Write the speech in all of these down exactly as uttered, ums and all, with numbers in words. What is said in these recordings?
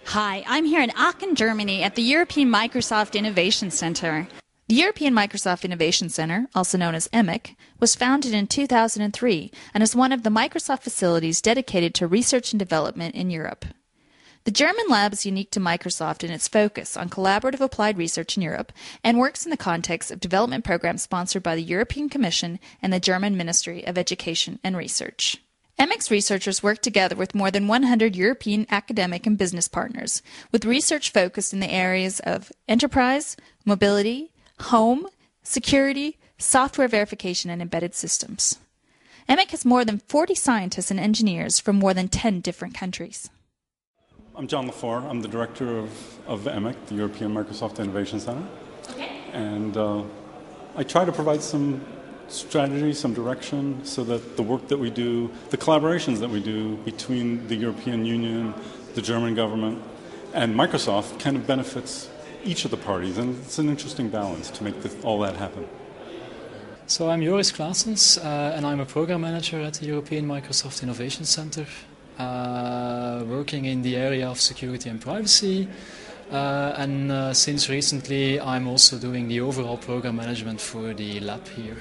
Hi, I'm here in Aachen, Germany at the European Microsoft Innovation Center. The European Microsoft Innovation Center, also known as E M I C, was founded in two thousand three and is one of the Microsoft facilities dedicated to research and development in Europe. The German lab is unique to Microsoft in its focus on collaborative applied research in Europe and works in the context of development programs sponsored by the European Commission and the German Ministry of Education and Research. E M I C's researchers work together with more than one hundred European academic and business partners, with research focused in the areas of enterprise, mobility, home, security, software verification, and embedded systems. E M I C has more than forty scientists and engineers from more than ten different countries. I'm John LaFour. I'm the director of, of E M I C, the European Microsoft Innovation Center. Okay. And uh, I try to provide some strategy, some direction, so that the work that we do, the collaborations that we do between the European Union, the German government, and Microsoft kind of benefits each of the parties, and it's an interesting balance to make this, all that happen. So I'm Joris Claessens, uh, and I'm a program manager at the European Microsoft Innovation Center, uh, working in the area of security and privacy. Uh, and uh, since recently, I'm also doing the overall program management for the lab here.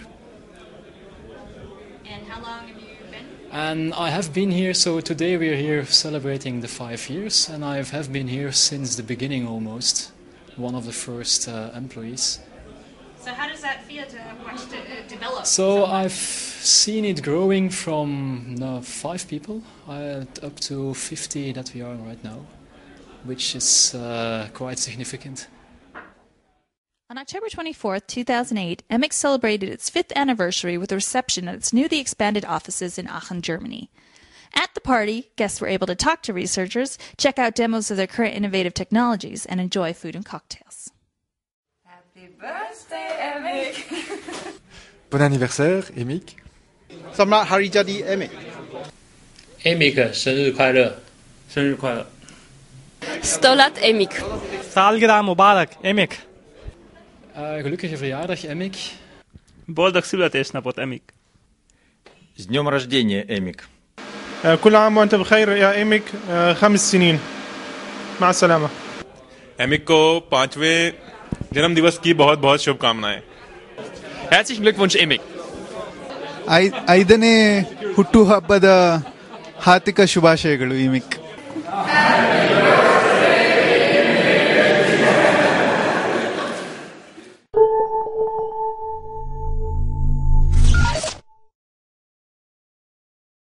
And how long have you been? And I have been here, so today we're here celebrating the five years, and I have been here since the beginning almost, one of the first uh, employees. So how does that feel to have watched it develop? So I've seen it growing from uh, five people uh, up to fifty that we are right now, which is uh, quite significant. On October twenty-fourth, two thousand eight, E M I C celebrated its fifth anniversary with a reception at its newly expanded offices in Aachen, Germany. At the party, guests were able to talk to researchers, check out demos of their current innovative technologies, and enjoy food and cocktails. Happy birthday, E M I C! Bon anniversaire, E M I C. Selamat Hari Jadi E M I C. E M I C 生日快乐，生日快乐。 sto lat E M I C. Salgida Mubarak, E M I C. Uh, gelukkige verjaardag, E M I C. Boldog születésnapot, E M I C. С днем рождения, E M I C. كل عام وأنت بخير يا E M I C. خمس سنين. مع السلامة. E M I C को पांचवें जन्म दिवस की बहुत बहुत शुभकामनाएं. Herzlichen Glückwunsch, E M I C. ಐದನೇ ಹುಟ್ಟುಹಬ್ಬದ ಹಾರ್ದಿಕ ಶುಭಾಶಯಗಳು E M I C.